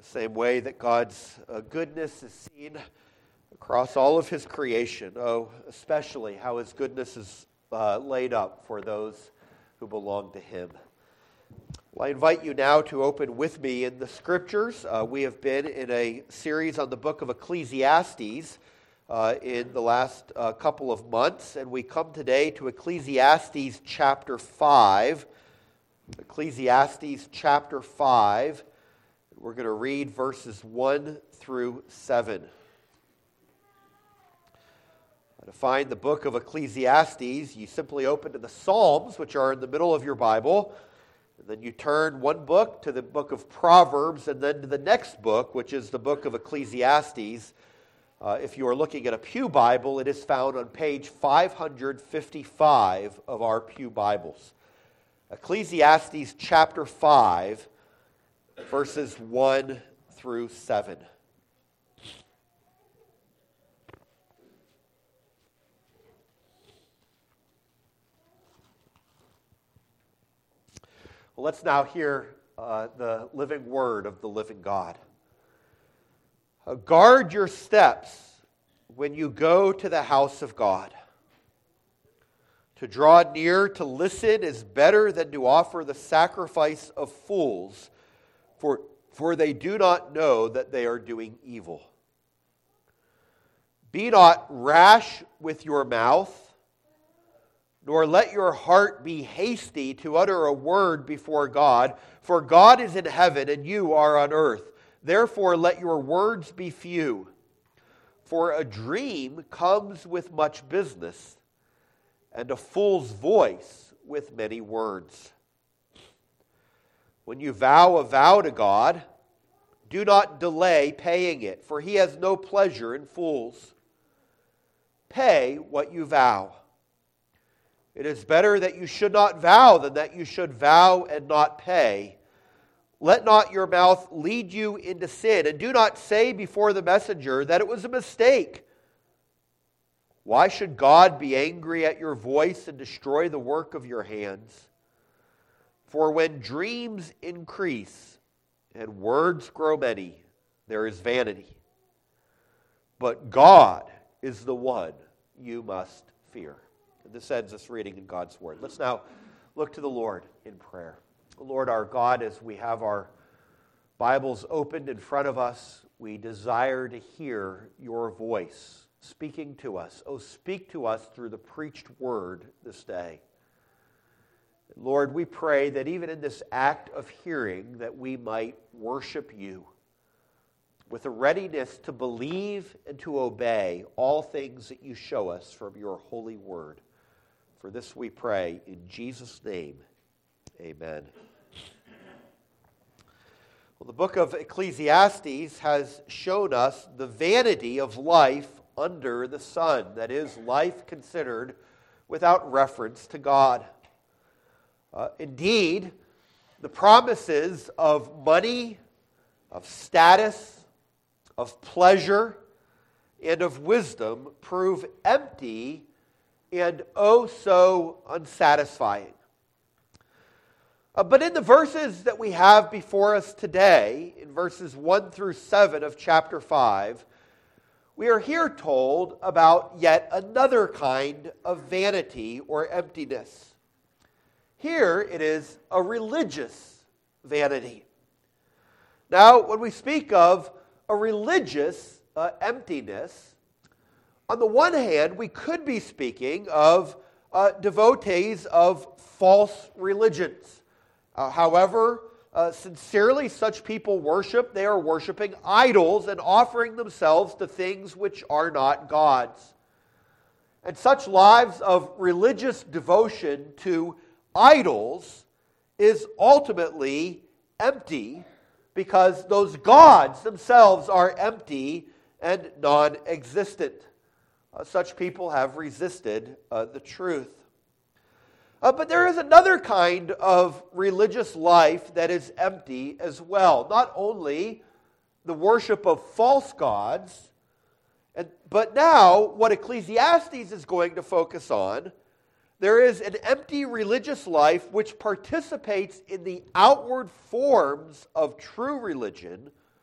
The same way that God's goodness is seen across all of his creation. Oh, especially how his goodness is laid up for those who belong to him. Well, I invite you now to open with me in the Scriptures. We have been in a series on the book of Ecclesiastes in the last couple of months, and we come today to Ecclesiastes chapter 5. Ecclesiastes chapter 5. We're going to read verses 1 through 7. To find the book of Ecclesiastes, you simply open to the Psalms, which are in the middle of your Bible. And then you turn one book to the book of Proverbs, and then to the next book, which is the book of Ecclesiastes. If you are looking at a Pew Bible, it is found on page 555 of our Pew Bibles. Ecclesiastes chapter 5, verses 1 through 7. Well, let's now hear the living word of the living God. Guard your steps when you go to the house of God. To draw near to listen is better than to offer the sacrifice of fools, for they do not know that they are doing evil. Be not rash with your mouth, nor let your heart be hasty to utter a word before God, for God is in heaven and you are on earth. Therefore let your words be few. For a dream comes with much business, and a fool's voice with many words. When you vow a vow to God, do not delay paying it, for he has no pleasure in fools. Pay what you vow. It is better that you should not vow than that you should vow and not pay. Let not your mouth lead you into sin, and do not say before the messenger that it was a mistake. Why should God be angry at your voice and destroy the work of your hands? For when dreams increase and words grow many, there is vanity. But God is the one you must fear. And this ends this reading in God's Word. Let's now look to the Lord in prayer. Lord our God, as we have our Bibles opened in front of us, we desire to hear your voice speaking to us. Oh, speak to us through the preached word this day. Lord, we pray that even in this act of hearing, that we might worship you with a readiness to believe and to obey all things that you show us from your holy word. For this we pray in Jesus' name. Amen. Well, the book of Ecclesiastes has shown us the vanity of life under the sun, that is, life considered without reference to God. Indeed, the promises of money, of status, of pleasure, and of wisdom prove empty and oh so unsatisfying. But in the verses that we have before us today, in verses 1 through 7 of chapter 5, we are here told about yet another kind of vanity or emptiness. Here it is a religious vanity. Now, when we speak of a religious emptiness, on the one hand, we could be speaking of devotees of false religions. However, sincerely such people worship, they are worshiping idols and offering themselves to things which are not God's. And such lives of religious devotion to idols is ultimately empty because those gods themselves are empty and non-existent. Such people have resisted the truth. But there is another kind of religious life that is empty as well. Not only the worship of false gods, but now what Ecclesiastes is going to focus on, there is an empty religious life which participates in the outward forms of true religion,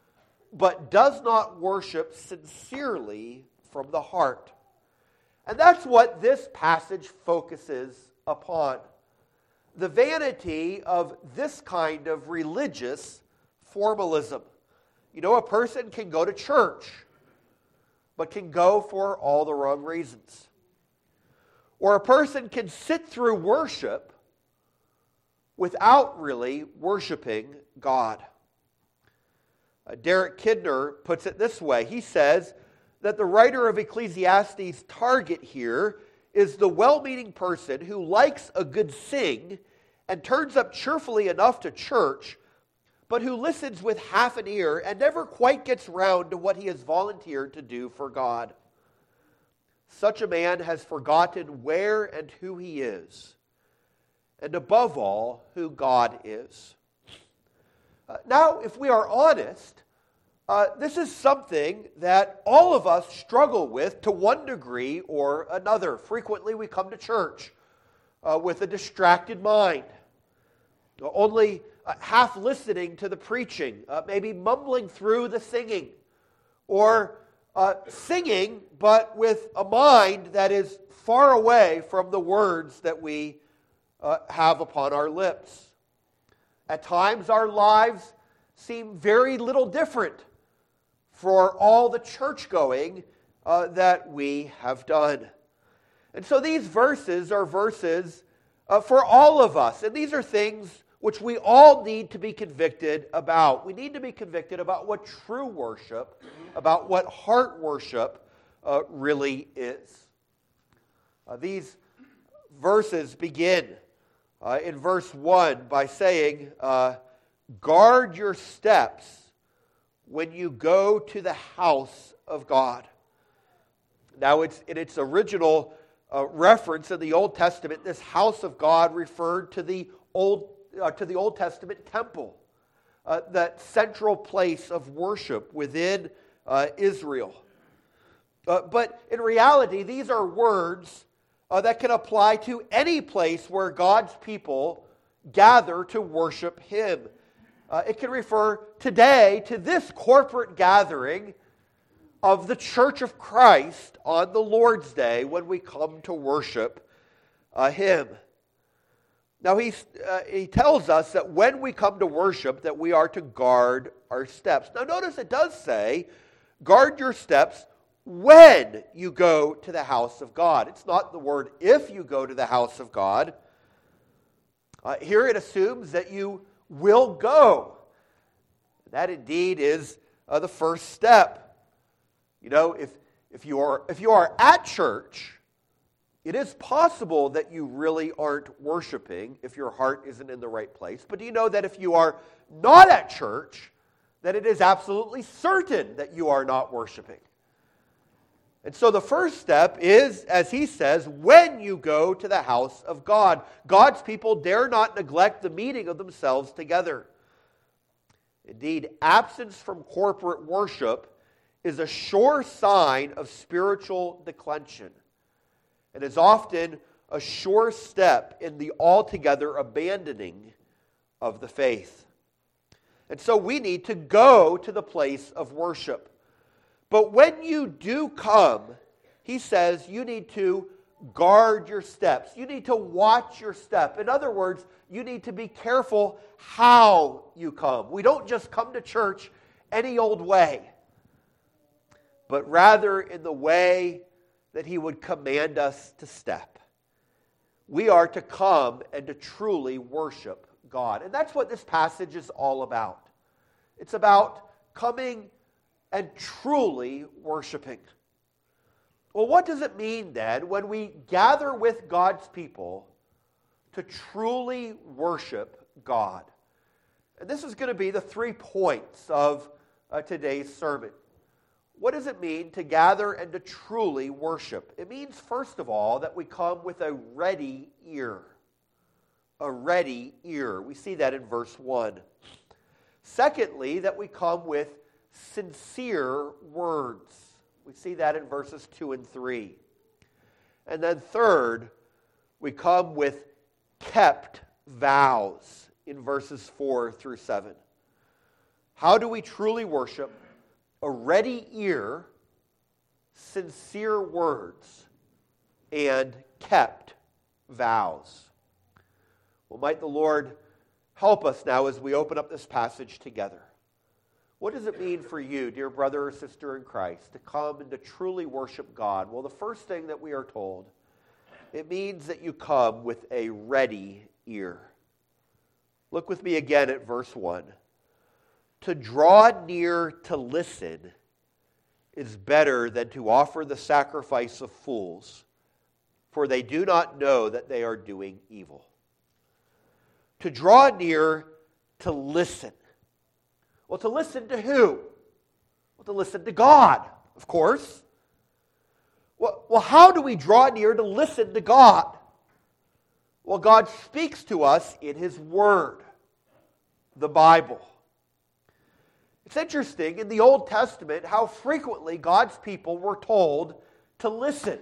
but does not worship sincerely from the heart. And that's what this passage focuses upon. The vanity of this kind of religious formalism. You know, a person can go to church, but can go for all the wrong reasons. Or a person can sit through worship without really worshiping God. Derek Kidner puts it this way. He says that the writer of Ecclesiastes' target here is the well-meaning person who likes a good sing and turns up cheerfully enough to church, but who listens with half an ear and never quite gets round to what he has volunteered to do for God. Such a man has forgotten where and who he is, and above all, who God is. Now, if we are honest, this is something that all of us struggle with to one degree or another. Frequently, we come to church with a distracted mind, only half listening to the preaching, maybe mumbling through the singing, or singing, but with a mind that is far away from the words that we have upon our lips. At times, our lives seem very little different for all the church-going that we have done. And so these verses are verses for all of us. And these are things which we all need to be convicted about. We need to be convicted about what true worship, about what heart worship really is. These verses begin in verse 1 by saying, guard your steps when you go to the house of God. Now, it's in its original reference in the Old Testament, this house of God referred to the Old Testament temple, that central place of worship within Israel. But in reality, these are words that can apply to any place where God's people gather to worship Him. It can refer today to this corporate gathering of the Church of Christ on the Lord's Day when we come to worship Him. Now he tells us that when we come to worship that we are to guard our steps. Now notice it does say, guard your steps when you go to the house of God. It's not the word if you go to the house of God. Here it assumes that you will go. That indeed is the first step. You know, if you are at church, it is possible that you really aren't worshiping if your heart isn't in the right place. But do you know that if you are not at church, that it is absolutely certain that you are not worshiping? And so the first step is, as he says, when you go to the house of God. God's people dare not neglect the meeting of themselves together. Indeed, absence from corporate worship is a sure sign of spiritual declension. It is often a sure step in the altogether abandoning of the faith. And so we need to go to the place of worship. But when you do come, he says you need to guard your steps. You need to watch your step. In other words, you need to be careful how you come. We don't just come to church any old way, but rather in the way that he would command us to step. We are to come and to truly worship God. And that's what this passage is all about. It's about coming and truly worshiping. Well, what does it mean then when we gather with God's people to truly worship God? And this is going to be the 3 points of today's sermon. What does it mean to gather and to truly worship? It means, first of all, that we come with a ready ear. A ready ear. We see that in verse 1. Secondly, that we come with sincere words. We see that in verses 2 and 3. And then third, we come with kept vows in verses 4 through 7. How do we truly worship? a ready ear, sincere words, and kept vows. Well, might the Lord help us now as we open up this passage together. What does it mean for you, dear brother or sister in Christ, to come and to truly worship God? Well, the first thing that we are told, it means that you come with a ready ear. Look with me again at verse 1. To draw near to listen is better than to offer the sacrifice of fools, for they do not know that they are doing evil. To draw near to listen. Well, to listen to who? Well, to listen to God, of course. Well, how do we draw near to listen to God? Well, God speaks to us in His Word, the Bible. It's interesting in the Old Testament how frequently God's people were told to listen.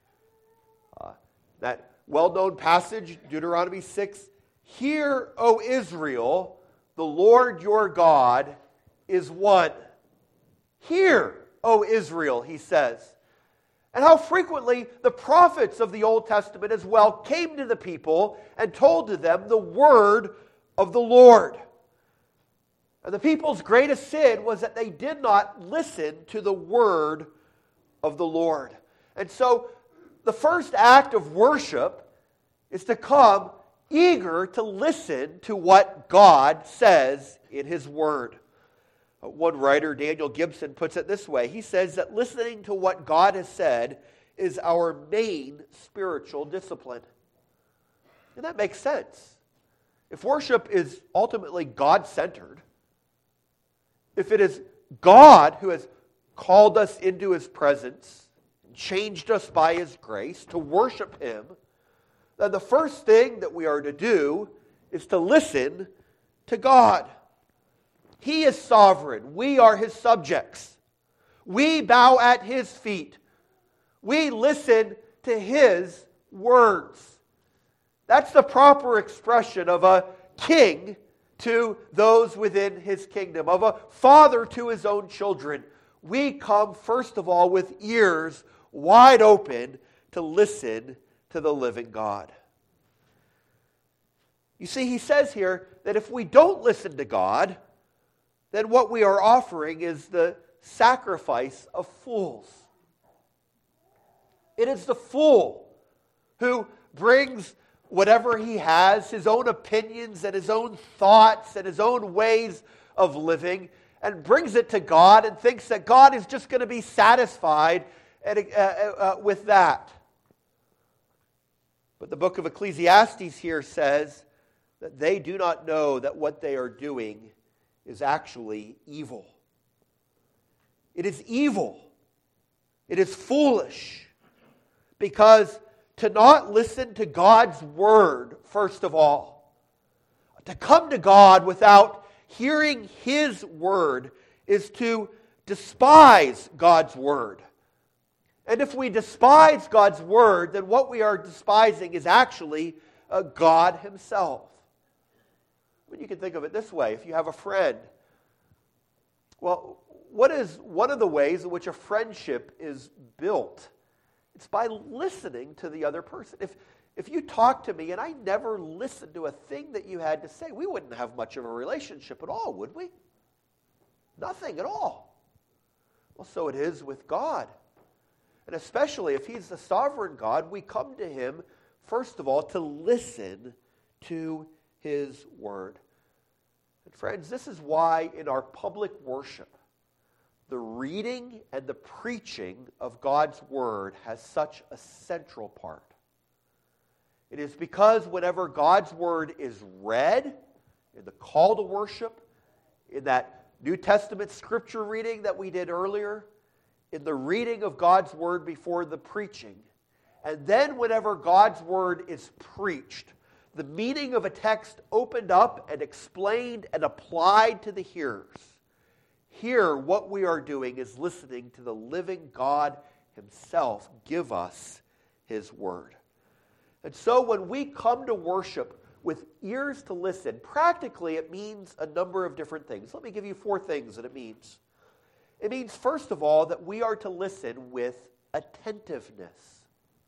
That well-known passage, Deuteronomy 6, "Hear, O Israel, the Lord your God is one." Hear, O Israel, he says. And how frequently the prophets of the Old Testament as well came to the people and told to them the word of the Lord. And the people's greatest sin was that they did not listen to the word of the Lord. And so the first act of worship is to come eager to listen to what God says in His Word. One writer, Daniel Gibson, puts it this way. He says that listening to what God has said is our main spiritual discipline. And that makes sense. If worship is ultimately God-centered, if it is God who has called us into His presence, changed us by His grace to worship Him, then the first thing that we are to do is to listen to God. He is sovereign. We are His subjects. We bow at His feet. We listen to His words. That's the proper expression of a king to those within his kingdom, of a father to his own children. We come, first of all, with ears wide open to listen to the living God. You see, he says here that if we don't listen to God, then what we are offering is the sacrifice of fools. It is the fool who brings whatever he has, his own opinions and his own thoughts and his own ways of living, and brings it to God and thinks that God is just going to be satisfied with that. But the book of Ecclesiastes here says that they do not know that what they are doing is actually evil. It is evil. It is foolish. Because to not listen to God's word, first of all, to come to God without hearing His word is to despise God's word. And if we despise God's word, then what we are despising is actually God Himself. I mean, you can think of it this way. If you have a friend, well, what is one of the ways in which a friendship is built? It's by listening to the other person. If you talk to me and I never listened to a thing that you had to say, we wouldn't have much of a relationship at all, would we? Nothing at all. Well, so it is with God. And especially if He's the sovereign God, we come to Him, first of all, to listen to His word. And friends, this is why in our public worship, the reading and the preaching of God's word has such a central part. It is because whenever God's word is read, in the call to worship, in that New Testament scripture reading that we did earlier, in the reading of God's word before the preaching, and then whenever God's word is preached, the meaning of a text opened up and explained and applied to the hearers. Here, what we are doing is listening to the living God Himself give us His word. And so when we come to worship with ears to listen, practically it means a number of different things. Let me give you 4 things that it means. It means, first of all, that we are to listen with attentiveness.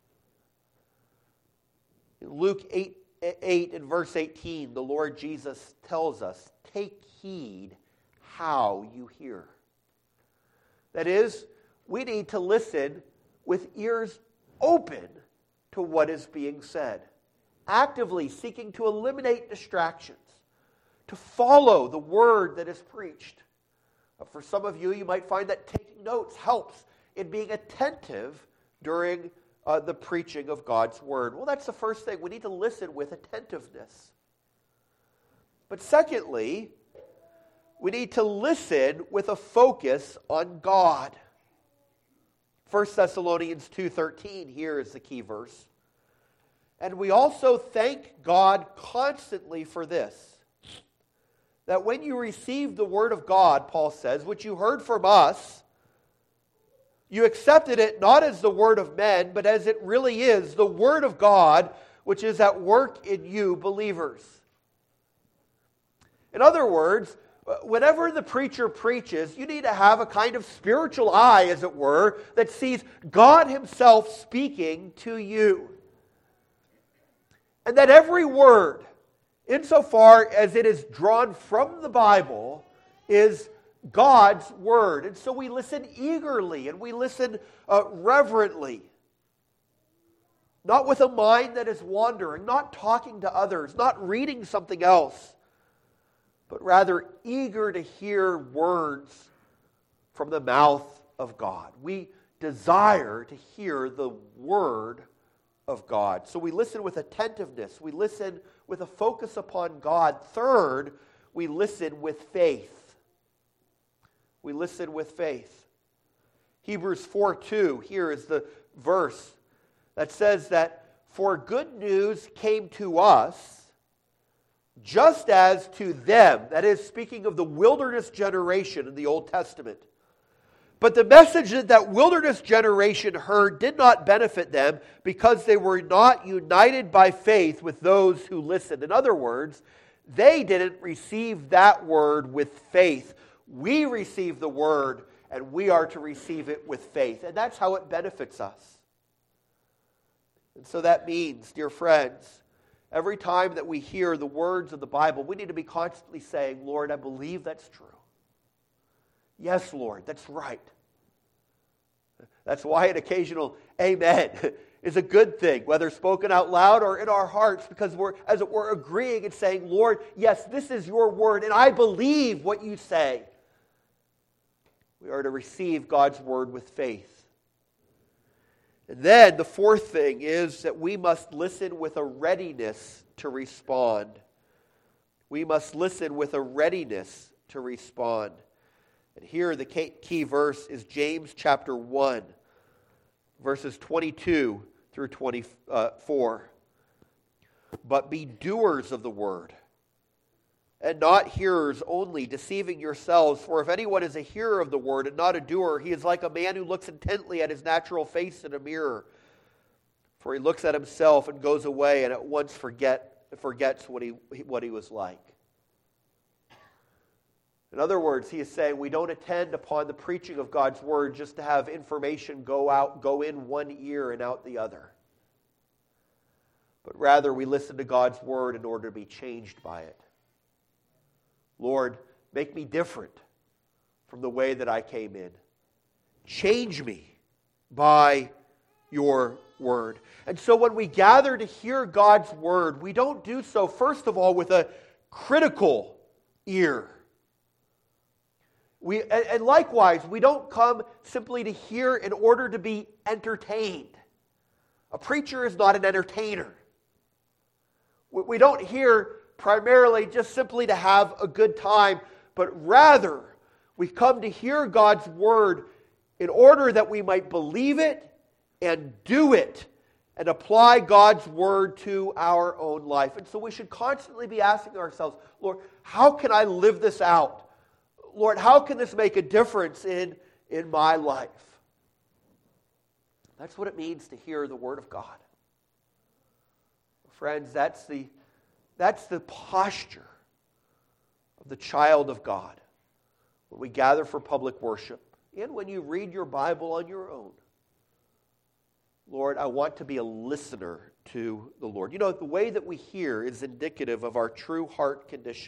In Luke 8 and verse 18, the Lord Jesus tells us, take heed how you hear. That is, we need to listen with ears open to what is being said, actively seeking to eliminate distractions, to follow the word that is preached. For some of you, you might find that taking notes helps in being attentive during the preaching of God's word. Well, that's the first thing. We need to listen with attentiveness. But secondly, we need to listen with a focus on God. 1 Thessalonians 2:13, here is the key verse. And we also thank God constantly for this, that when you received the word of God, Paul says, which you heard from us, you accepted it not as the word of men, but as it really is, the word of God, which is at work in you believers. In other words, whenever the preacher preaches, you need to have a kind of spiritual eye, as it were, that sees God himself speaking to you. And that every word, insofar as it is drawn from the Bible, is God's word. And so we listen eagerly and we listen reverently. Not with a mind that is wandering, not talking to others, not reading something else, but rather eager to hear words from the mouth of God. We desire to hear the word of God. So we listen with attentiveness. We listen with a focus upon God. Third, we listen with faith. We listen with faith. Hebrews 4:2, here is the verse that says that, for good news came to us, just as to them, that is, speaking of the wilderness generation in the Old Testament. But the message that that wilderness generation heard did not benefit them because they were not united by faith with those who listened. In other words, they didn't receive that word with faith. We receive the word, and we are to receive it with faith. And that's how it benefits us. And so that means, dear friends, every time that we hear the words of the Bible, we need to be constantly saying, Lord, I believe that's true. Yes, Lord, that's right. That's why an occasional amen is a good thing, whether spoken out loud or in our hearts, because we're, as it were, agreeing and saying, Lord, yes, this is your word, and I believe what you say. We are to receive God's word with faith. And then the fourth thing is that we must listen with a readiness to respond. We must listen with a readiness to respond. And here the key verse is James chapter 1, verses 22 through 24. But be doers of the word, and not hearers only, deceiving yourselves. For if anyone is a hearer of the word and not a doer, he is like a man who looks intently at his natural face in a mirror. For he looks at himself and goes away and at once forgets what he was like. In other words, he is saying we don't attend upon the preaching of God's word just to have information go in one ear and out the other. But rather we listen to God's word in order to be changed by it. Lord, make me different from the way that I came in. Change me by your word. And so when we gather to hear God's word, we don't do so, first of all, with a critical ear. And likewise, we don't come simply to hear in order to be entertained. A preacher is not an entertainer. We don't hear primarily just simply to have a good time, but rather we come to hear God's word in order that we might believe it and do it and apply God's word to our own life. And so we should constantly be asking ourselves, Lord, how can I live this out? Lord, how can this make a difference in my life? That's what it means to hear the word of God. Friends, that's the posture of the child of God when we gather for public worship and when you read your Bible on your own. Lord, I want to be a listener to the Lord. You know, the way that we hear is indicative of our true heart condition.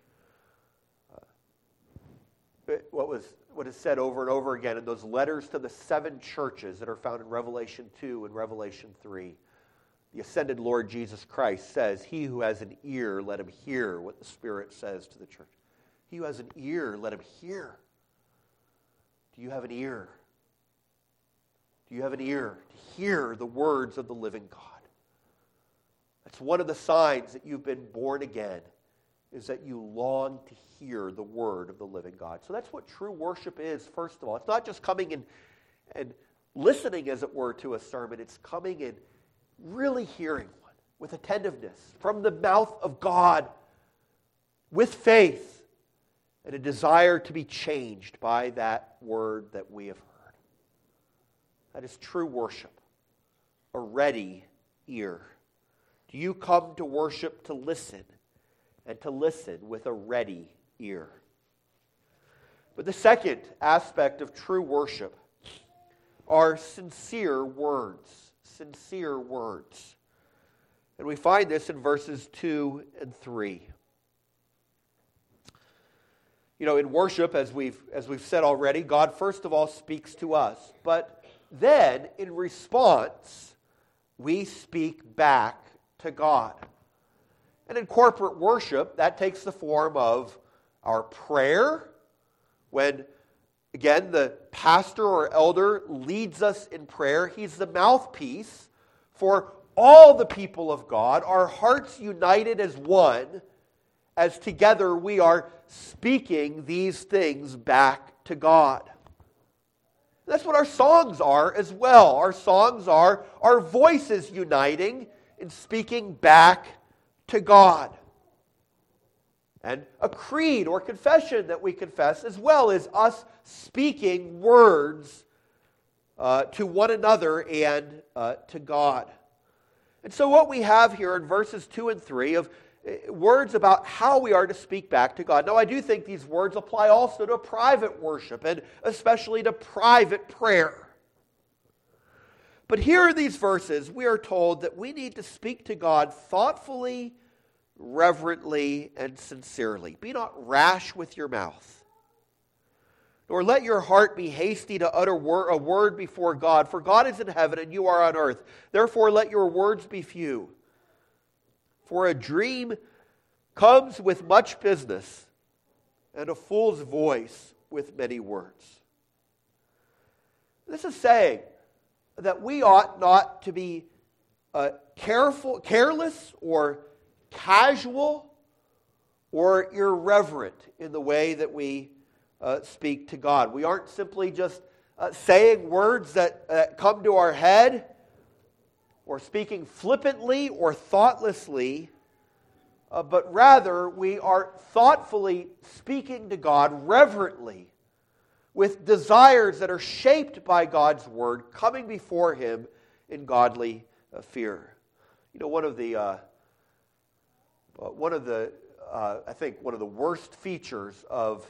What is said over and over again in those letters to the 7 churches that are found in Revelation 2 and Revelation 3. The ascended Lord Jesus Christ says, "He who has an ear, let him hear what the Spirit says to the church." He who has an ear, let him hear. Do you have an ear? Do you have an ear to hear the words of the living God? That's one of the signs that you've been born again, is that you long to hear the word of the living God. So that's what true worship is, first of all. It's not just coming in and listening, as it were, to a sermon. It's coming and really hearing one with attentiveness from the mouth of God, with faith and a desire to be changed by that word that we have heard. That is true worship, a ready ear. Do you come to worship to listen, and to listen with a ready ear? But the second aspect of true worship are sincere words. Sincere words. And we find this in verses 2 and 3. You know, in worship, as we've said already, God first of all speaks to us. But then, in response, we speak back to God. And in corporate worship, that takes the form of our prayer, when, again, the pastor or elder leads us in prayer. He's the mouthpiece for all the people of God, our hearts united as one, as together we are speaking these things back to God. That's what our songs are as well. Our songs are our voices uniting in speaking back to God. And a creed or confession that we confess as well is us speaking words to one another and to God. And so what we have here in verses 2 and 3 of words about how we are to speak back to God. Now, I do think these words apply also to private worship and especially to private prayer. But here in these verses, we are told that we need to speak to God thoughtfully, reverently, and sincerely. Be not rash with your mouth, nor let your heart be hasty to utter a word before God. For God is in heaven and you are on earth. Therefore let your words be few. For a dream comes with much business, and a fool's voice with many words. This is saying that we ought not to be careless or casual or irreverent in the way that we speak to God. We aren't simply just saying words that come to our head, or speaking flippantly or thoughtlessly, but rather we are thoughtfully speaking to God reverently, with desires that are shaped by God's word, coming before Him in godly fear. You know, one of the I think one of the worst features of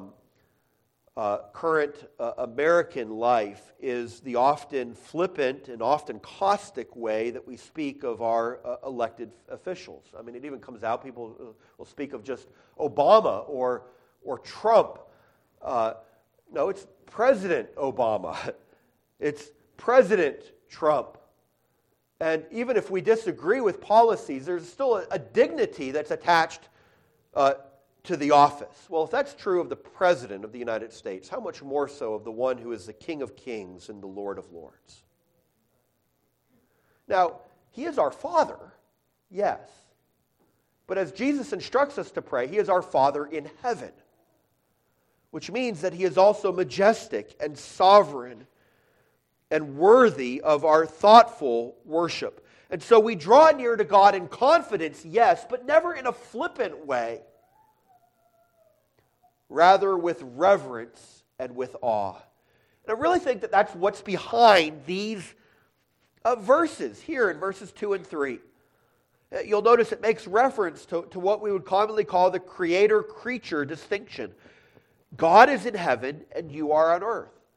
current American life is the often flippant and often caustic way that we speak of our elected officials. I mean, it even comes out, people will speak of just Obama or Trump. No, it's President Obama. It's President Trump. And even if we disagree with policies, there's still a dignity that's attached to the office. Well, if that's true of the President of the United States, how much more so of the one who is the King of Kings and the Lord of Lords? Now, He is our Father, yes. But as Jesus instructs us to pray, He is our Father in heaven, which means that He is also majestic and sovereign and worthy of our thoughtful worship. And so we draw near to God in confidence, yes, but never in a flippant way. Rather with reverence and with awe. And I really think that that's what's behind these verses here in verses 2 and 3. You'll notice it makes reference to what we would commonly call the creator-creature distinction. God is in heaven and you are on earth.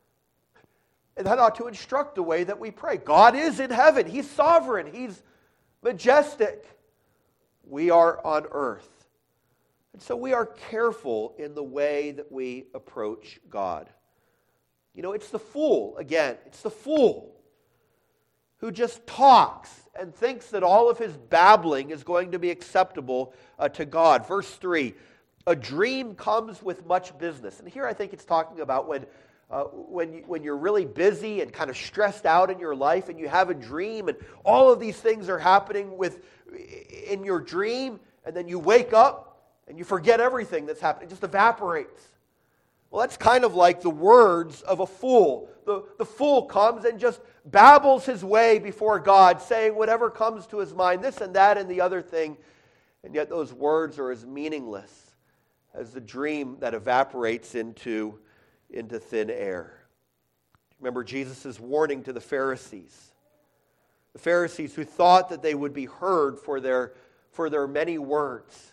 And that ought to instruct the way that we pray. God is in heaven. He's sovereign. He's majestic. We are on earth. And so we are careful in the way that we approach God. You know, it's the fool, again, it's the fool who just talks and thinks that all of his babbling is going to be acceptable to God. Verse 3, a dream comes with much business. And here I think it's talking about when you're really busy and kind of stressed out in your life and you have a dream and all of these things are happening in your dream, and then you wake up and you forget everything that's happening. It just evaporates. Well, that's kind of like the words of a fool. The fool comes and just babbles his way before God, saying whatever comes to his mind, this and that and the other thing, and yet those words are as meaningless as the dream that evaporates into thin air. Remember Jesus' warning to the Pharisees who thought that they would be heard for their many words.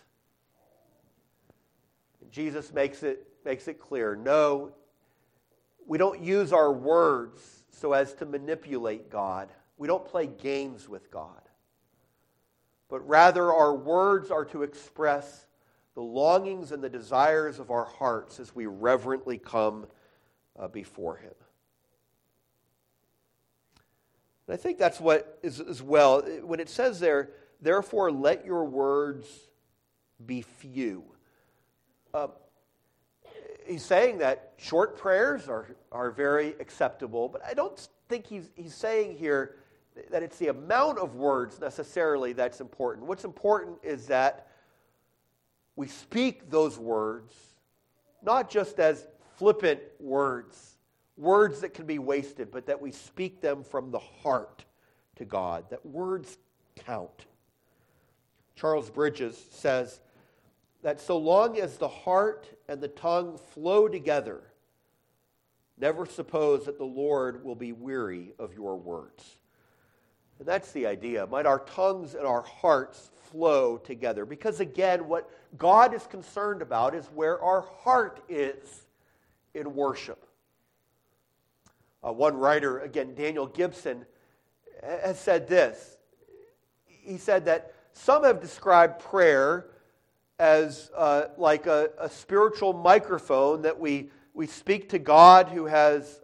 Jesus makes it clear, no, we don't use our words so as to manipulate God. We don't play games with God. But rather our words are to express the longings and the desires of our hearts as we reverently come before Him. And I think that's what is as well. When it says there, therefore let your words be few. He's saying that short prayers are very acceptable, but I don't think he's saying here that it's the amount of words necessarily that's important. What's important is that we speak those words not just as flippant words that can be wasted, but that we speak them from the heart to God, that words count. Charles Bridges says that so long as the heart and the tongue flow together, never suppose that the Lord will be weary of your words. And that's the idea. Might our tongues and our hearts flow together. Because again, what God is concerned about is where our heart is in worship. One writer, again, Daniel Gibson, has said this. He said that some have described prayer as like a spiritual microphone that we speak to God, who has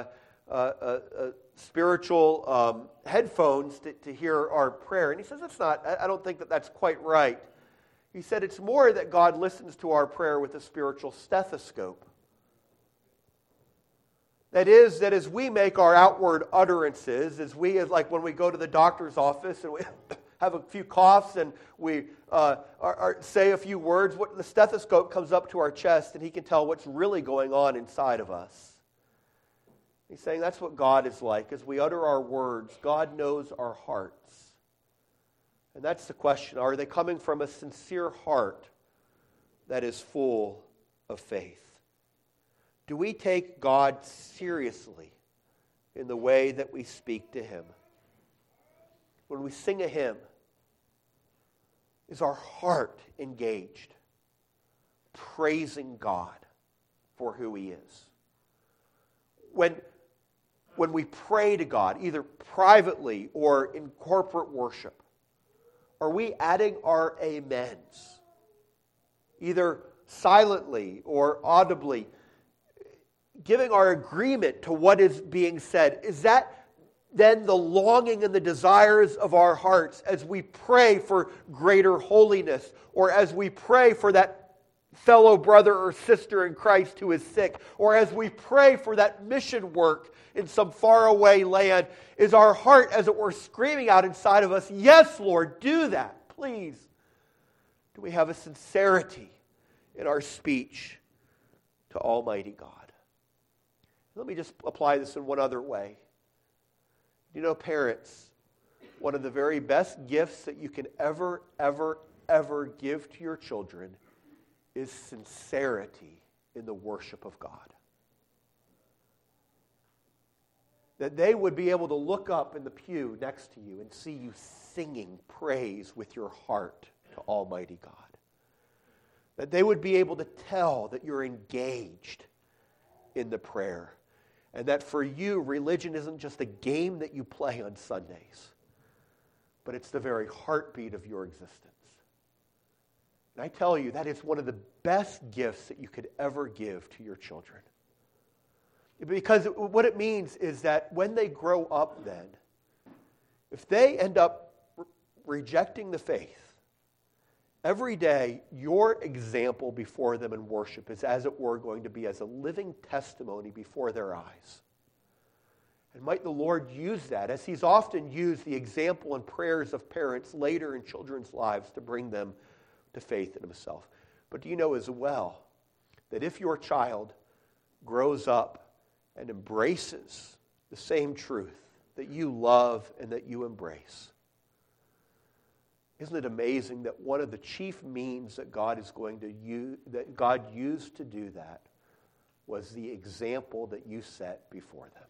spiritual headphones to hear our prayer. And he says I don't think that's quite right. He said it's more that God listens to our prayer with a spiritual stethoscope. That is, that as we make our outward utterances, as like when we go to the doctor's office and we have a few coughs and we say a few words, the stethoscope comes up to our chest and he can tell what's really going on inside of us. He's saying that's what God is like. As we utter our words, God knows our hearts. And that's the question. Are they coming from a sincere heart that is full of faith? Do we take God seriously in the way that we speak to Him? When we sing a hymn, is our heart engaged, praising God for who He is? When we pray to God, either privately or in corporate worship, are we adding our amens, either silently or audibly, giving our agreement to what is being said? Is that then the longing and the desires of our hearts as we pray for greater holiness, or as we pray for that fellow brother or sister in Christ who is sick, or as we pray for that mission work in some faraway land? Is our heart, as it were, screaming out inside of us, yes, Lord, do that, please? Do we have a sincerity in our speech to Almighty God? Let me just apply this in one other way. You know, parents, one of the very best gifts that you can ever give to your children is sincerity in the worship of God. That they would be able to look up in the pew next to you and see you singing praise with your heart to Almighty God. That they would be able to tell that you're engaged in the prayer. And that for you, religion isn't just a game that you play on Sundays, but it's the very heartbeat of your existence. And I tell you, that is one of the best gifts that you could ever give to your children. Because what it means is that when they grow up then, if they end up rejecting the faith, every day your example before them in worship is, as it were, going to be as a living testimony before their eyes. And might the Lord use that, as He's often used the example and prayers of parents later in children's lives to bring them to faith in Himself. But do you know as well that if your child grows up and embraces the same truth that you love and that you embrace, isn't it amazing that one of the chief means that God is going to use, that God used to do that, was the example that you set before them?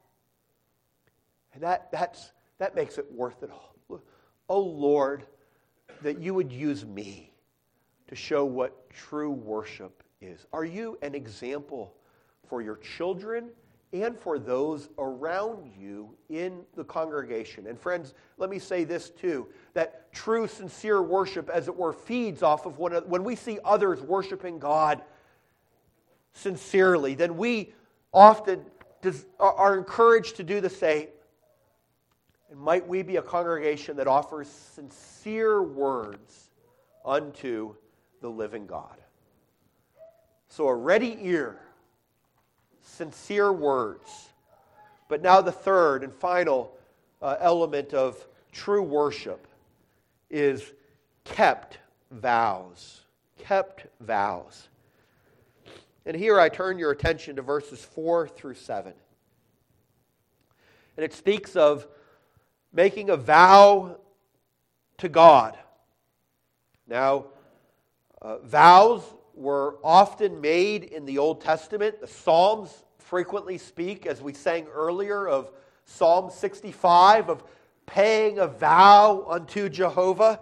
And that makes it worth it all. Oh Lord, that you would use me to show what true worship is. Are you an example for your children and for those around you in the congregation? And friends, let me say this too, that true, sincere worship, as it were, feeds off of when we see others worshiping God sincerely, then we often are encouraged to do the same. And might we be a congregation that offers sincere words unto the living God. So a ready ear, sincere words. But now the third and final element of true worship is kept vows. Kept vows. And here I turn your attention to verses 4 through 7. And it speaks of making a vow to God. Now, vows were often made in the Old Testament. The Psalms frequently speak, as we sang earlier, of Psalm 65, of paying a vow unto Jehovah.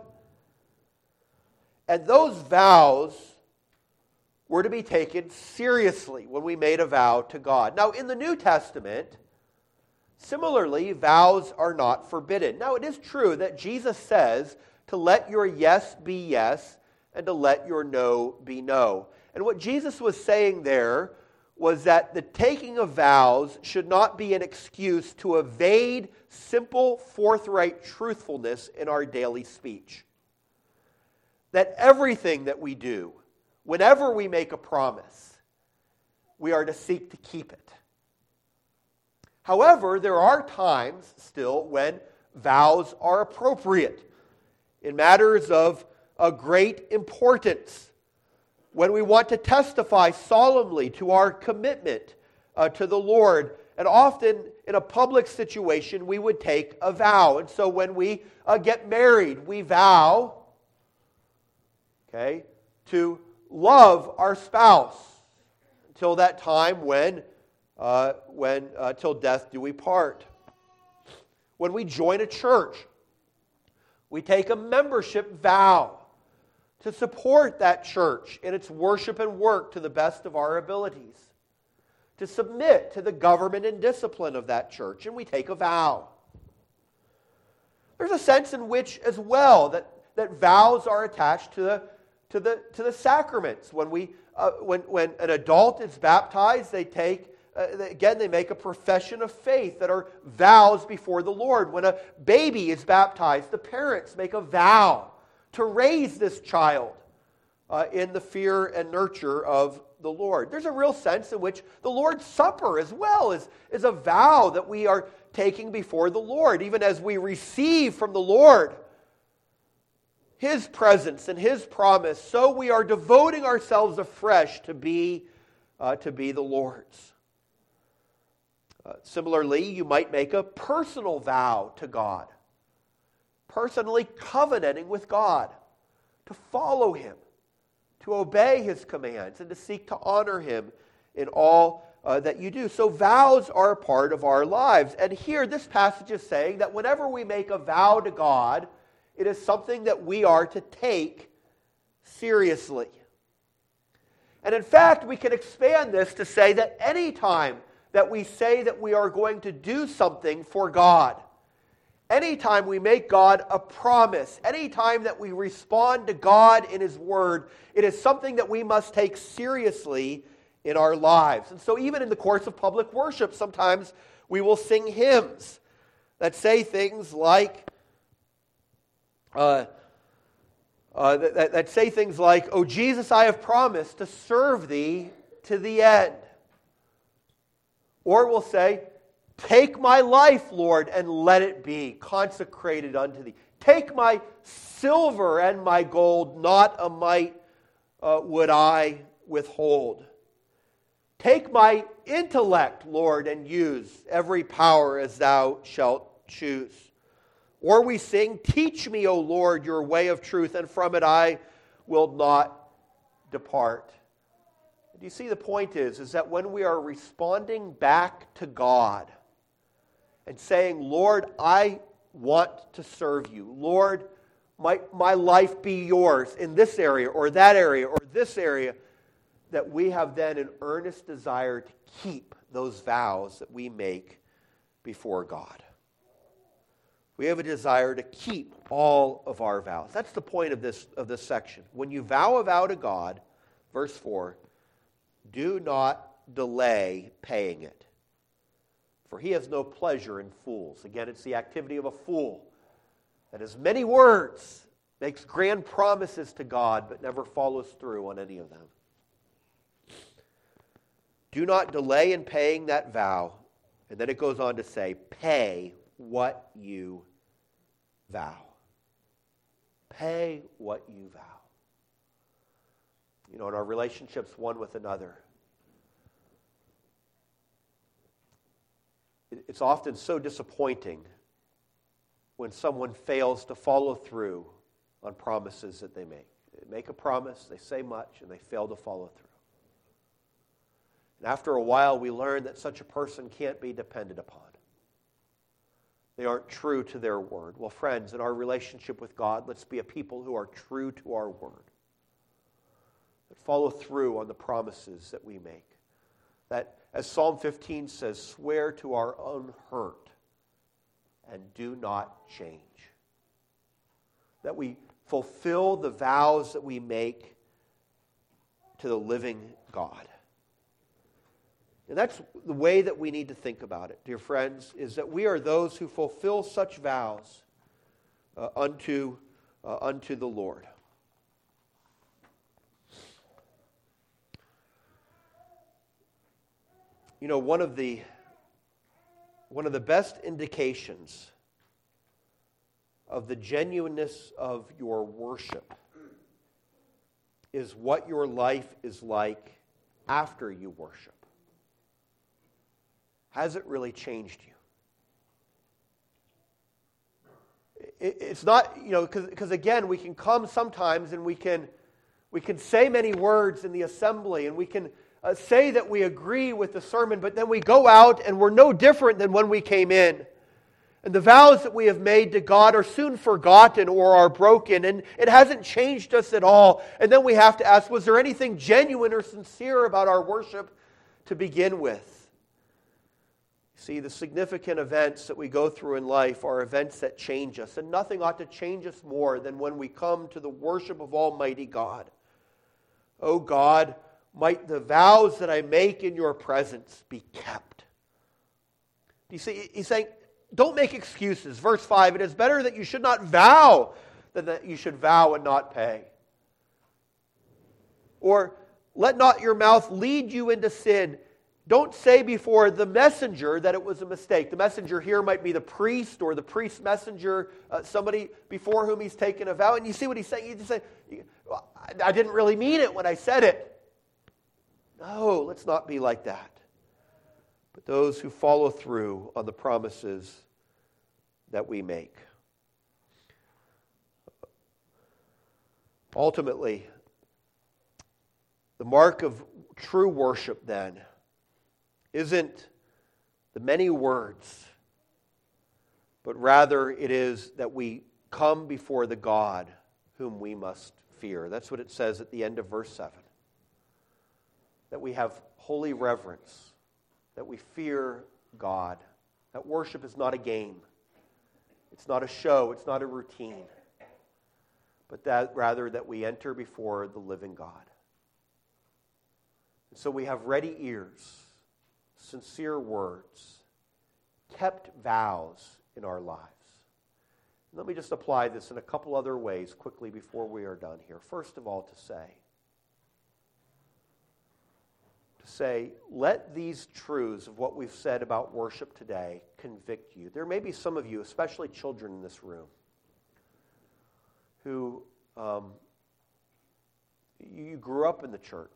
And those vows were to be taken seriously when we made a vow to God. Now, in the New Testament, similarly, vows are not forbidden. Now, it is true that Jesus says to let your yes be yes and to let your no be no. And what Jesus was saying there was that the taking of vows should not be an excuse to evade simple, forthright truthfulness in our daily speech. That everything that we do, whenever we make a promise, we are to seek to keep it. However, there are times still when vows are appropriate in matters of a great importance, when we want to testify solemnly to our commitment to the Lord. And often in a public situation, we would take a vow. And so when we get married, we vow, to love our spouse until that time when till death do we part. When we join a church, we take a membership vow to support that church in its worship and work to the best of our abilities, to submit to the government and discipline of that church, and we take a vow. There's a sense in which, as well, that vows are attached to the sacraments. When an adult is baptized, they make a profession of faith that are vows before the Lord. When a baby is baptized, the parents make a vow to raise this child in the fear and nurture of the Lord. There's a real sense in which the Lord's Supper as well is a vow that we are taking before the Lord, even as we receive from the Lord His presence and His promise, so we are devoting ourselves afresh to be the Lord's. Similarly, you might make a personal vow to God, personally covenanting with God, to follow Him, to obey His commands, and to seek to honor Him in all that you do. So vows are a part of our lives. And here, this passage is saying that whenever we make a vow to God, it is something that we are to take seriously. And in fact, we can expand this to say that any time that we say that we are going to do something for God. Anytime we make God a promise, anytime that we respond to God in His Word, it is something that we must take seriously in our lives. And so even in the course of public worship, sometimes we will sing hymns that say things like, "Oh Jesus, I have promised to serve Thee to the end." Or we'll say, "Take my life, Lord, and let it be consecrated unto Thee. Take my silver and my gold, not a mite would I withhold. Take my intellect, Lord, and use every power as Thou shalt choose." Or we sing, "Teach me, O Lord, your way of truth, and from it I will not depart." Do you see the point is that when we are responding back to God and saying, "Lord, I want to serve You. Lord, my life be Yours in this area or that area or this area," that we have then an earnest desire to keep those vows that we make before God. We have a desire to keep all of our vows. That's the point of this section. When you vow a vow to God, verse 4, do not delay paying it, for He has no pleasure in fools. Again, it's the activity of a fool that has many words, makes grand promises to God, but never follows through on any of them. Do not delay in paying that vow. And then it goes on to say, pay what you vow. Pay what you vow. In our relationships one with another, it's often so disappointing when someone fails to follow through on promises that they make. They make a promise, they say much, and they fail to follow through. And after a while, we learn that such a person can't be depended upon. They aren't true to their word. Well, friends, in our relationship with God, let's be a people who are true to our word. That follow through on the promises that we make. That, as Psalm 15 says, swear to our own hurt and do not change. That we fulfill the vows that we make to the living God. And that's the way that we need to think about it, dear friends, is that we are those who fulfill such vows unto the Lord. One of the best indications of the genuineness of your worship is what your life is like after you worship. Has it really changed you? It's not, because again, we can come sometimes and we can say many words in the assembly and we can say that we agree with the sermon, but then we go out and we're no different than when we came in. And the vows that we have made to God are soon forgotten or are broken, and it hasn't changed us at all. And then we have to ask, was there anything genuine or sincere about our worship to begin with? See, the significant events that we go through in life are events that change us, and nothing ought to change us more than when we come to the worship of Almighty God. Oh God, might the vows that I make in your presence be kept. You see, he's saying, don't make excuses. Verse 5, it is better that you should not vow than that you should vow and not pay. Or, let not your mouth lead you into sin. Don't say before the messenger that it was a mistake. The messenger here might be the priest or the priest's messenger, somebody before whom he's taken a vow. And you see what he's saying? You just say, I didn't really mean it when I said it. No, let's not be like that. But those who follow through on the promises that we make. Ultimately, the mark of true worship then isn't the many words, but rather it is that we come before the God whom we must fear. That's what it says at the end of verse 7. That we have holy reverence, that we fear God, that worship is not a game. It's not a show. It's not a routine. But that rather that we enter before the living God. And so we have ready ears, sincere words, kept vows in our lives. Let me just apply this in a couple other ways quickly before we are done here. First of all, to say, let these truths of what we've said about worship today convict you. There may be some of you, especially children in this room, who you grew up in the church.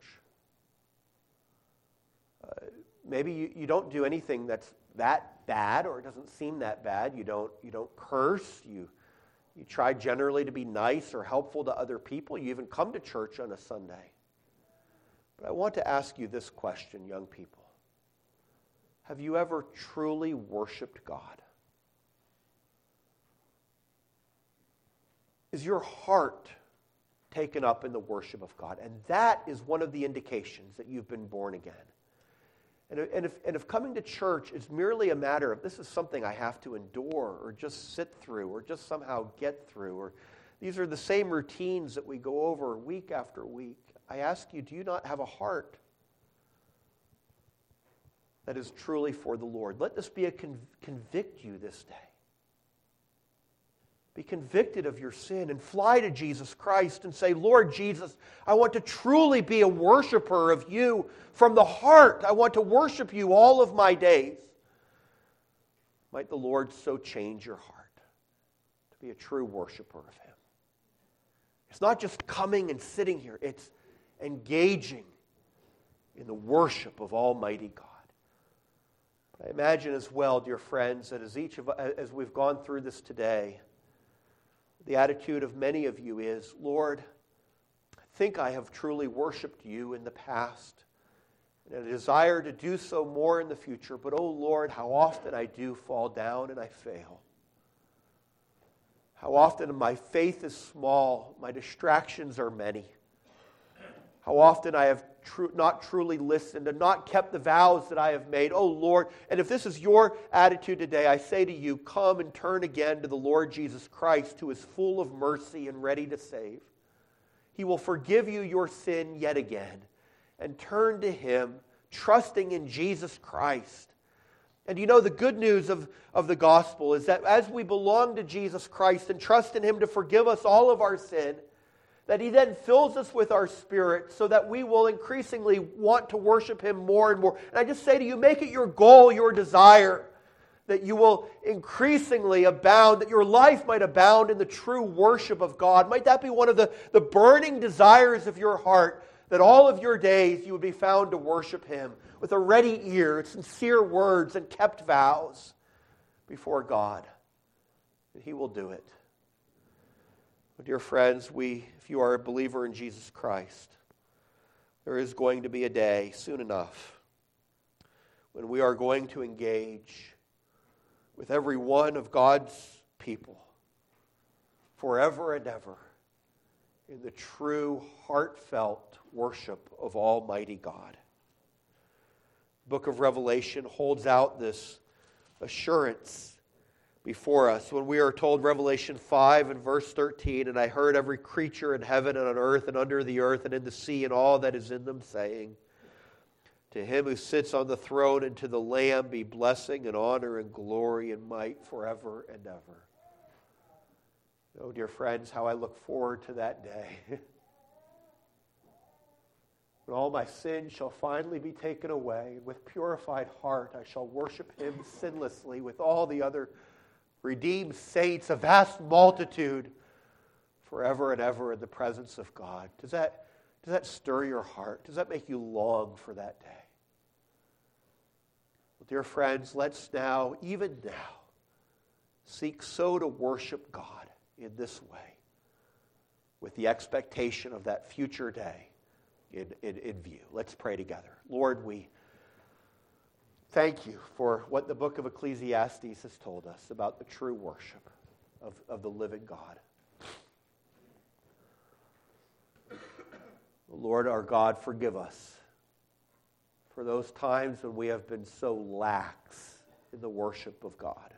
Maybe you don't do anything that's that bad, or it doesn't seem that bad. You don't curse. You try generally to be nice or helpful to other people. You even come to church on a Sunday. But I want to ask you this question, young people. Have you ever truly worshiped God? Is your heart taken up in the worship of God? And that is one of the indications that you've been born again. And if coming to church is merely a matter of this is something I have to endure or just sit through or just somehow get through, or these are the same routines that we go over week after week, I ask you, do you not have a heart that is truly for the Lord? Let this be a convict you this day. Be convicted of your sin and fly to Jesus Christ and say, Lord Jesus, I want to truly be a worshiper of you from the heart. I want to worship you all of my days. Might the Lord so change your heart to be a true worshiper of Him. It's not just coming and sitting here. It's engaging in the worship of Almighty God. But I imagine as well, dear friends, that as we've gone through this today, the attitude of many of you is, Lord, I think I have truly worshiped you in the past, and a desire to do so more in the future, but oh Lord, how often I do fall down and I fail. How often my faith is small, my distractions are many. How often I have not truly listened and not kept the vows that I have made. Oh Lord, and if this is your attitude today, I say to you, come and turn again to the Lord Jesus Christ, who is full of mercy and ready to save. He will forgive you your sin yet again. And turn to Him, trusting in Jesus Christ. And you know, the good news of the gospel is that as we belong to Jesus Christ and trust in Him to forgive us all of our sin, that He then fills us with our spirit so that we will increasingly want to worship Him more and more. And I just say to you, make it your goal, your desire, that you will increasingly abound, that your life might abound in the true worship of God. Might that be one of the burning desires of your heart, that all of your days you would be found to worship Him with a ready ear, sincere words, and kept vows before God. And He will do it. Dear friends, if you are a believer in Jesus Christ, there is going to be a day soon enough when we are going to engage with every one of God's people forever and ever in the true, heartfelt worship of Almighty God. The book of Revelation holds out this assurance before us when we are told, Revelation 5 and verse 13, and I heard every creature in heaven and on earth and under the earth and in the sea and all that is in them saying, to Him who sits on the throne and to the Lamb be blessing and honor and glory and might forever and ever. Oh, dear friends, how I look forward to that day. When all my sins shall finally be taken away, and with purified heart I shall worship Him sinlessly with all the other redeemed saints, a vast multitude, forever and ever in the presence of God. Does that stir your heart? Does that make you long for that day? Well, dear friends, let's now, even now, seek so to worship God in this way, with the expectation of that future day in view. Let's pray together. Lord, we thank you for what the book of Ecclesiastes has told us about the true worship of the living God. Lord our God, forgive us for those times when we have been so lax in the worship of God.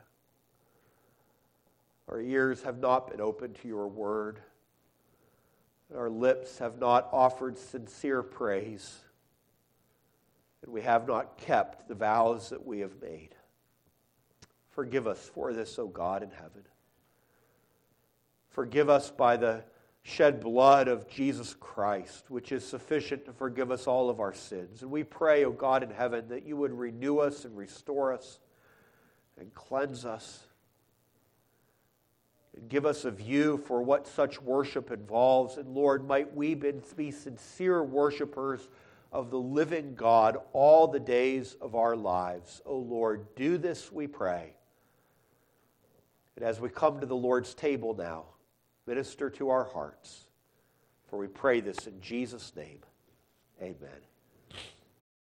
Our ears have not been open to your word. Our lips have not offered sincere praise. And we have not kept the vows that we have made. Forgive us for this, O God in heaven. Forgive us by the shed blood of Jesus Christ, which is sufficient to forgive us all of our sins. And we pray, O God in heaven, that you would renew us and restore us and cleanse us and give us a view for what such worship involves. And Lord, might we be sincere worshipers of the living God all the days of our lives. O Lord, do this, we pray. And as we come to the Lord's table now, minister to our hearts. For we pray this in Jesus' name. Amen.